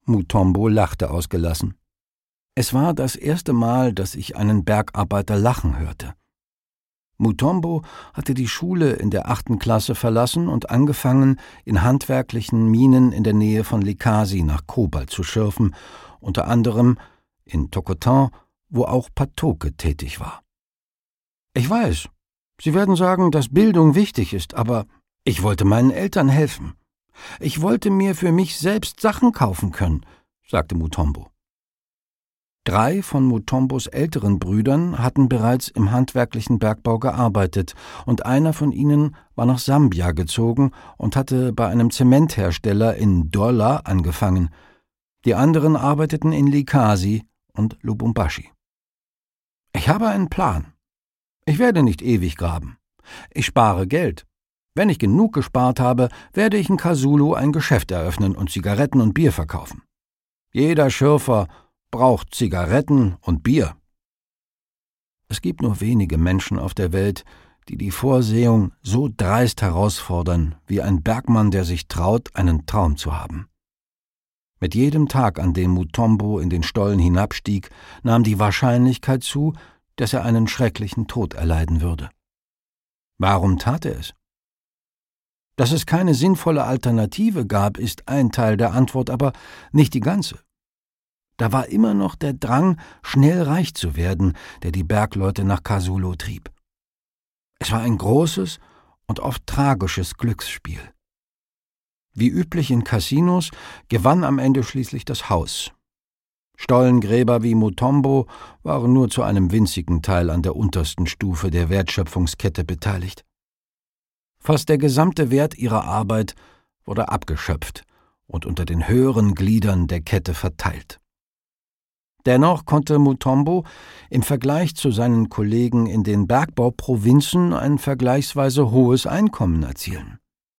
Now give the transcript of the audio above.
Mutombo lachte ausgelassen. Es war das erste Mal, dass ich einen Bergarbeiter lachen hörte. Mutombo hatte die Schule in der 8. Klasse verlassen und angefangen, in handwerklichen Minen in der Nähe von Likasi nach Kobalt zu schürfen, unter anderem in Tokotan, wo auch Patoke tätig war. Ich weiß, Sie werden sagen, dass Bildung wichtig ist, aber ich wollte meinen Eltern helfen. Ich wollte mir für mich selbst Sachen kaufen können, sagte Mutombo. 3 von Mutombos älteren Brüdern hatten bereits im handwerklichen Bergbau gearbeitet, und einer von ihnen war nach Sambia gezogen und hatte bei einem Zementhersteller in Dola angefangen. Die anderen arbeiteten in Likasi und Lubumbashi. Ich habe einen Plan. Ich werde nicht ewig graben. Ich spare Geld. Wenn ich genug gespart habe, werde ich in Kasulu ein Geschäft eröffnen und Zigaretten und Bier verkaufen. Jeder Schürfer braucht Zigaretten und Bier. Es gibt nur wenige Menschen auf der Welt, die die Vorsehung so dreist herausfordern, wie ein Bergmann, der sich traut, einen Traum zu haben. Mit jedem Tag, an dem Mutombo in den Stollen hinabstieg, nahm die Wahrscheinlichkeit zu, dass er einen schrecklichen Tod erleiden würde. Warum tat er es? Dass es keine sinnvolle Alternative gab, ist ein Teil der Antwort, aber nicht die ganze. Da war immer noch der Drang, schnell reich zu werden, der die Bergleute nach Kasulu trieb. Es war ein großes und oft tragisches Glücksspiel. Wie üblich in Casinos gewann am Ende schließlich das Haus. Stollengräber wie Mutombo waren nur zu einem winzigen Teil an der untersten Stufe der Wertschöpfungskette beteiligt. Fast der gesamte Wert ihrer Arbeit wurde abgeschöpft und unter den höheren Gliedern der Kette verteilt. Dennoch konnte Mutombo im Vergleich zu seinen Kollegen in den Bergbauprovinzen ein vergleichsweise hohes Einkommen erzielen.